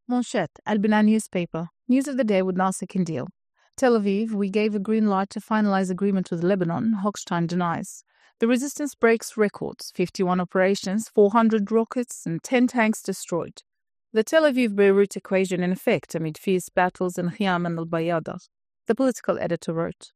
Manchette, Al-Banan newspaper. News of the day with Nasser Kindil. Tel Aviv, we gave a green light to finalize agreement with Lebanon, Hochstein denies. The resistance breaks records, 51 operations, 400 rockets and 10 tanks destroyed. The Tel Aviv-Beirut equation in effect amid fierce battles in Khiam and Al-Bayada, the political editor wrote.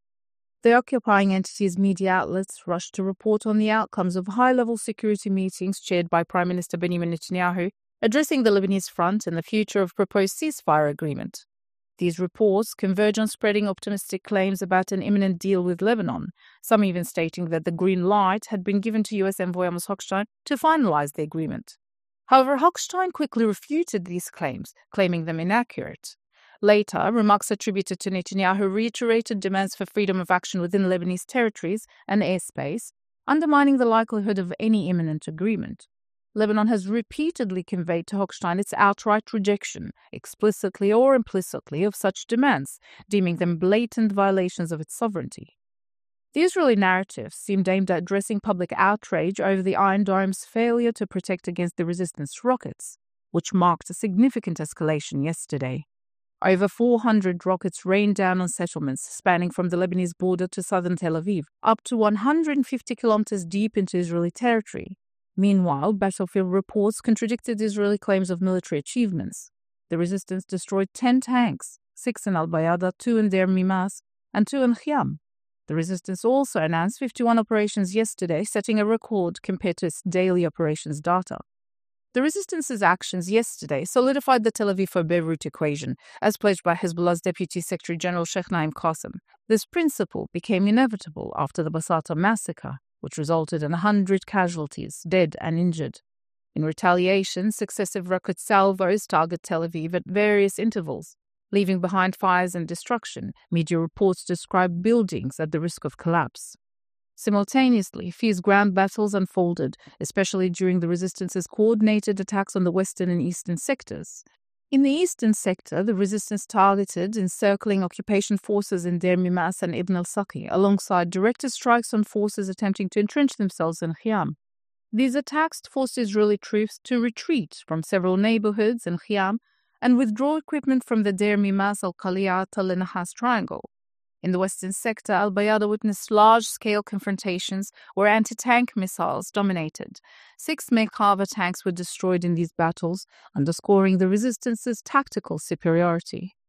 The occupying entity's media outlets rushed to report on the outcomes of high-level security meetings chaired by Prime Minister Benjamin Netanyahu, addressing the Lebanese front and the future of proposed ceasefire agreement. These reports converge on spreading optimistic claims about an imminent deal with Lebanon, some even stating that the green light had been given to U.S. envoy Amos Hochstein to finalize the agreement. However, Hochstein quickly refuted these claims, claiming them inaccurate. Later, remarks attributed to Netanyahu reiterated demands for freedom of action within Lebanese territories and airspace, undermining the likelihood of any imminent agreement. Lebanon has repeatedly conveyed to Hochstein its outright rejection, explicitly or implicitly, of such demands, deeming them blatant violations of its sovereignty. The Israeli narrative seemed aimed at addressing public outrage over the Iron Dome's failure to protect against the resistance rockets, which marked a significant escalation yesterday. Over 400 rockets rained down on settlements spanning from the Lebanese border to southern Tel Aviv, up to 150 kilometers deep into Israeli territory. Meanwhile, battlefield reports contradicted Israeli claims of military achievements. The resistance destroyed 10 tanks, 6 in Al-Bayada, 2 in Deir Mimas, and 2 in Khiam. The resistance also announced 51 operations yesterday, setting a record compared to its daily operations data. The resistance's actions yesterday solidified the Tel Aviv-Beirut equation, as pledged by Hezbollah's Deputy Secretary General Sheikh Naim Qassem. This principle became inevitable after the Basata massacre, which resulted in 100 casualties, dead and injured. In retaliation, successive rocket salvos target Tel Aviv at various intervals, leaving behind fires and destruction. Media reports describe buildings at the risk of collapse. Simultaneously, fierce ground battles unfolded, especially during the resistance's coordinated attacks on the western and eastern sectors. In the eastern sector, the resistance targeted encircling occupation forces in Deir Mimas and Ibn al-Saqi, alongside directed strikes on forces attempting to entrench themselves in Khiam. These attacks forced Israeli troops to retreat from several neighborhoods in Khiam and withdraw equipment from the Deir Mimas al-Qali'a al-Nahas triangle. In the western sector, Al-Bayada witnessed large-scale confrontations where anti-tank missiles dominated. 6 Merkava tanks were destroyed in these battles, underscoring the resistance's tactical superiority.